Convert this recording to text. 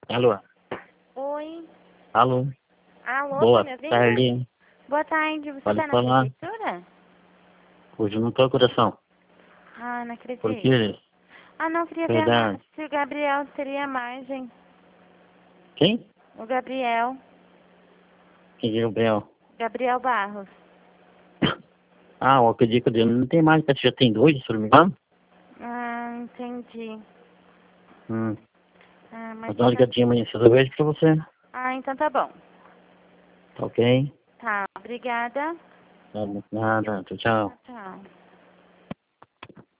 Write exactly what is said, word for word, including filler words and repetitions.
Alô? Oi. Alô? Alô, Boa tá me ouvindo? tarde. Boa tarde, você Pode tá na falar. prefeitura? Hoje eu não tô coração. Ah, não Por acredito. quê? Ah, não, queria ver a- Verdade. se o Gabriel teria margem. Quem? O Gabriel. Quem é o Gabriel? Gabriel Barros. Ah, o acredito dele não tem mais, parece que já tem dois, se eu não me engano. Ah, entendi. Hum. Ah, mas Mas dá uma tá... ligadinha amanhã cedo eu vejo pra você. Ah, então tá bom. Tá ok? Tá, obrigada. Tá, nada. Tchau, tchau. Tchau.